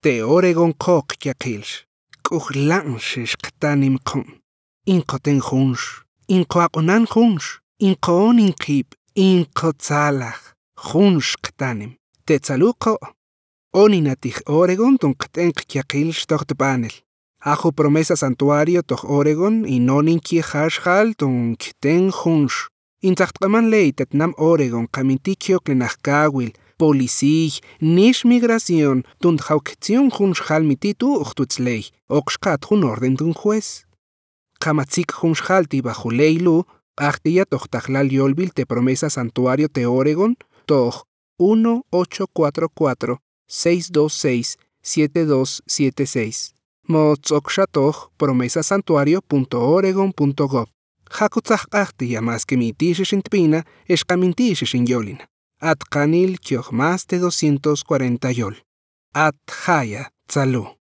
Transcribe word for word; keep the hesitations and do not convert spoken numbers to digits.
Te Oregon kok yakilsh. Kuhlansh ktanim kon. Inkoten hunsh. Inkoakonan hunsh. Inkoon inkip. Inkotsalach. Hunsh ktanim. Te tsaluko. Oninatich Oregon ton ktenk yakilsh toch de panel. Ajo promesa santuario toch Oregon inonin ki hashal ton kten hunsh. Intachtkaman leitet nam Oregon kamintikio klenachkawil. Policij, nish migración, tun jaukción hun xalmititu uchtutzley, oxkat hun orden dun juez. Kamatzik hun xalti bajo leylu, achtia tochtajlal yolbil te promesa santuario te Oregon, toj uno ocho cuatro cuatro seis dos seis siete dos siete seis. Motzokxatoj promesasantuario punto oregon punto gov. Jakutzach achtia más que mi tishin tpina, escamintishin yolina. At Kanil Kyoch más de doscientos cuarenta yol. At Haya Tzalu.